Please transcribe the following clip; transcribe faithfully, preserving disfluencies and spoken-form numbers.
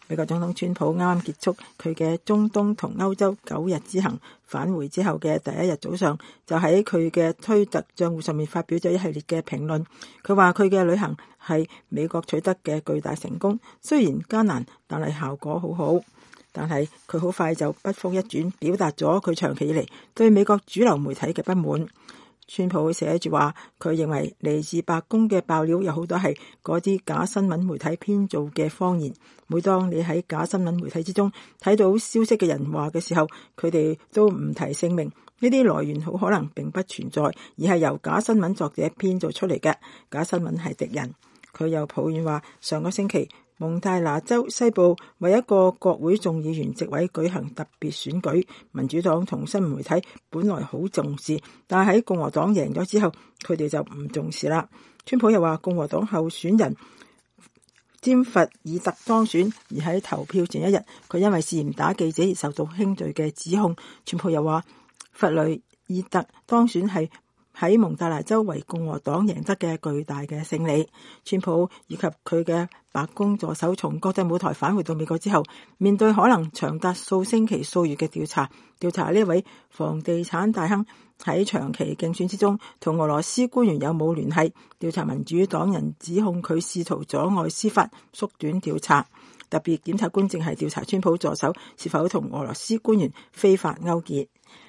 美國總統川普啱啱結束佢嘅中東同歐洲九日之行，返回之後嘅第一日早上，就喺佢嘅推特賬戶上面發表咗一系列嘅評論。佢話佢嘅旅行係美國取得嘅巨大成功，雖然艱難，但係效果好好。但係佢好快就筆鋒一轉，表達咗佢長期以嚟對美國主流媒體嘅不滿。川普寫住話，佢認為嚟自白宮嘅爆料有好多係嗰啲假新聞媒體編造嘅謊言。每當你喺假新聞媒體之中睇到消息嘅人話嘅時候，佢哋都唔提姓名，呢啲來源好可能並不存在，而係由假新聞作者編造出嚟嘅。假新聞係敵人。佢又抱怨話，上個星期蒙大拿州西部為一個國會眾議員席位舉行特別選舉，民主黨同新聞媒體本來好重視，但係喺共和黨贏咗之後，佢哋就唔重視啦。川普又話共和黨候選人詹弗爾特當選，而喺投票前一日，佢因為涉嫌打記者而受到輕罪嘅指控。川普又話弗雷爾特當選係喺蒙大拿州為共和黨贏得嘅巨大嘅勝利。川普以及佢嘅白宮助手從國際舞台返回到美國之後，面對可能長達數星期數月嘅調查，調查呢位房地產大亨喺長期競選之中同俄羅斯官員有冇聯繫，調查民主黨人指控佢試圖阻礙司法，縮短調查。特別檢察官正係調查川普助手是否同俄羅斯官員非法勾結。